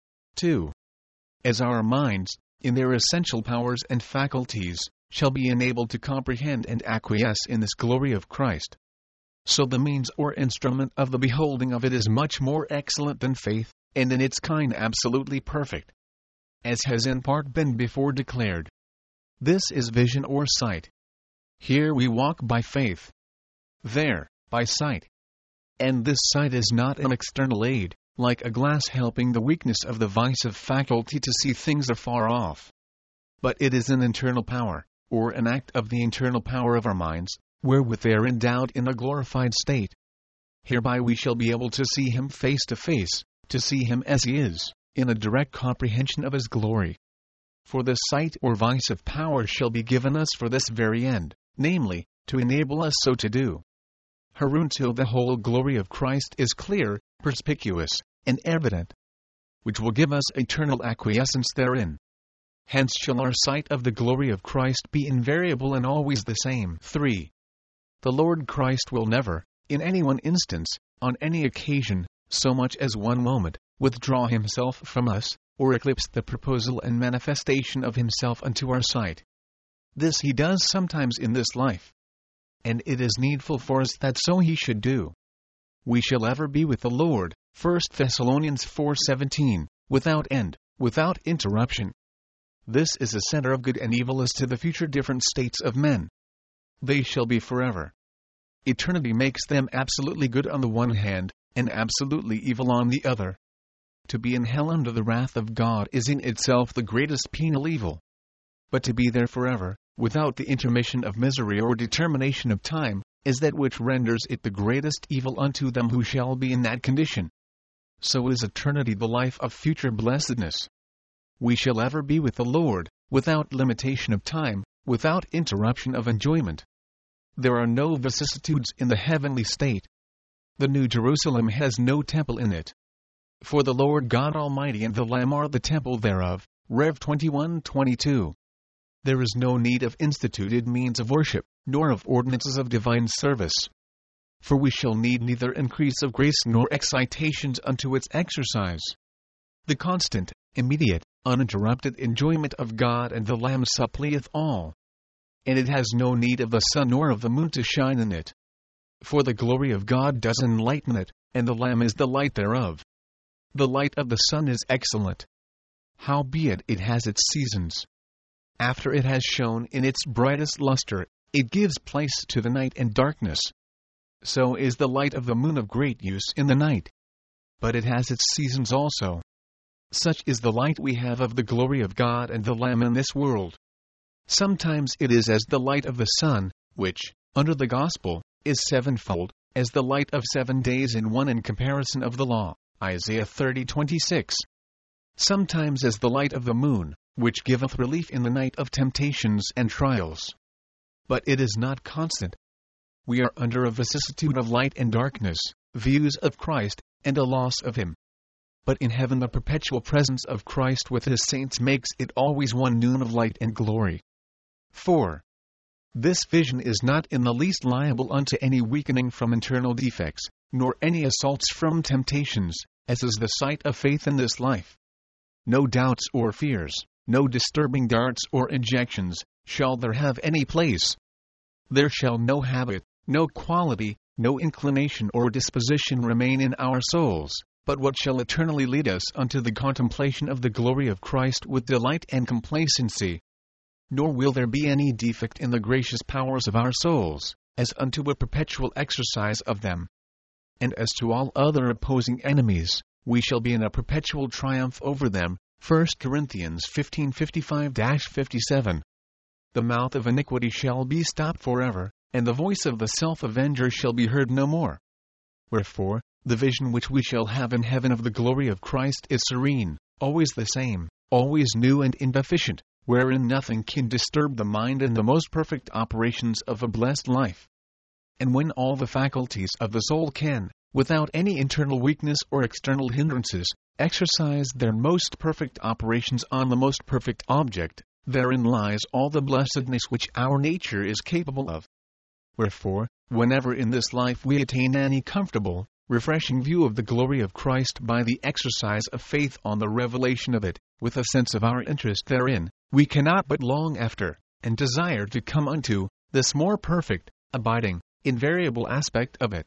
two. As our minds, in their essential powers and faculties, shall be enabled to comprehend and acquiesce in this glory of Christ, so the means or instrument of the beholding of it is much more excellent than faith, and in its kind absolutely perfect, as has in part been before declared. This is vision or sight. Here we walk by faith, there, by sight. And this sight is not an external aid, like a glass helping the weakness of the vice of faculty to see things afar off. But it is an internal power, or an act of the internal power of our minds, wherewith they are endowed in a glorified state. Hereby we shall be able to see Him face to face, to see Him as He is, in a direct comprehension of His glory. For this sight or vice of power shall be given us for this very end, namely, to enable us so to do. Hereunto the whole glory of Christ is clear, perspicuous, and evident, which will give us eternal acquiescence therein. Hence shall our sight of the glory of Christ be invariable and always the same. three. The Lord Christ will never, in any one instance, on any occasion, so much as one moment, withdraw Himself from us, or eclipse the proposal and manifestation of Himself unto our sight. This He does sometimes in this life, and it is needful for us that so He should do. We shall ever be with the Lord, First Thessalonians four seventeen, without end, without interruption. This is a center of good and evil as to the future different states of men. They shall be forever. Eternity makes them absolutely good on the one hand, and absolutely evil on the other. To be in hell under the wrath of God is in itself the greatest penal evil. But to be there forever, without the intermission of misery or determination of time, is that which renders it the greatest evil unto them who shall be in that condition. So is eternity the life of future blessedness. We shall ever be with the Lord, without limitation of time, without interruption of enjoyment. There are no vicissitudes in the heavenly state. The New Jerusalem has no temple in it. For the Lord God Almighty and the Lamb are the temple thereof. Rev twenty-one twenty-two. There is no need of instituted means of worship, nor of ordinances of divine service. For we shall need neither increase of grace nor excitations unto its exercise. The constant, immediate, uninterrupted enjoyment of God and the Lamb supplieth all. And it has no need of the sun nor of the moon to shine in it. For the glory of God does enlighten it, and the Lamb is the light thereof. The light of the sun is excellent, howbeit it has its seasons. After it has shone in its brightest luster, it gives place to the night and darkness. So is the light of the moon of great use in the night. But it has its seasons also. Such is the light we have of the glory of God and the Lamb in this world. Sometimes it is as the light of the sun, which, under the gospel, is sevenfold, as the light of seven days in one in comparison of the law, Isaiah thirty twenty-six. Sometimes as the light of the moon, which giveth relief in the night of temptations and trials. But it is not constant. We are under a vicissitude of light and darkness, views of Christ, and a loss of Him. But in heaven the perpetual presence of Christ with His saints makes it always one noon of light and glory. four. This vision is not in the least liable unto any weakening from internal defects, nor any assaults from temptations, as is the sight of faith in this life. No doubts or fears, no disturbing darts or injections, shall there have any place. There shall no habit, no quality, no inclination or disposition remain in our souls, but what shall eternally lead us unto the contemplation of the glory of Christ with delight and complacency. Nor will there be any defect in the gracious powers of our souls, as unto a perpetual exercise of them. And as to all other opposing enemies, we shall be in a perpetual triumph over them. First Corinthians fifteen fifty-five to fifty-seven. The mouth of iniquity shall be stopped forever, and the voice of the self-avenger shall be heard no more. Wherefore, the vision which we shall have in heaven of the glory of Christ is serene, always the same, always new and indeficient, wherein nothing can disturb the mind in the most perfect operations of a blessed life. And when all the faculties of the soul can, without any internal weakness or external hindrances, exercise their most perfect operations on the most perfect object, therein lies all the blessedness which our nature is capable of. Wherefore, whenever in this life we attain any comfortable, refreshing view of the glory of Christ by the exercise of faith on the revelation of it, with a sense of our interest therein, we cannot but long after, and desire to come unto, this more perfect, abiding, invariable aspect of it.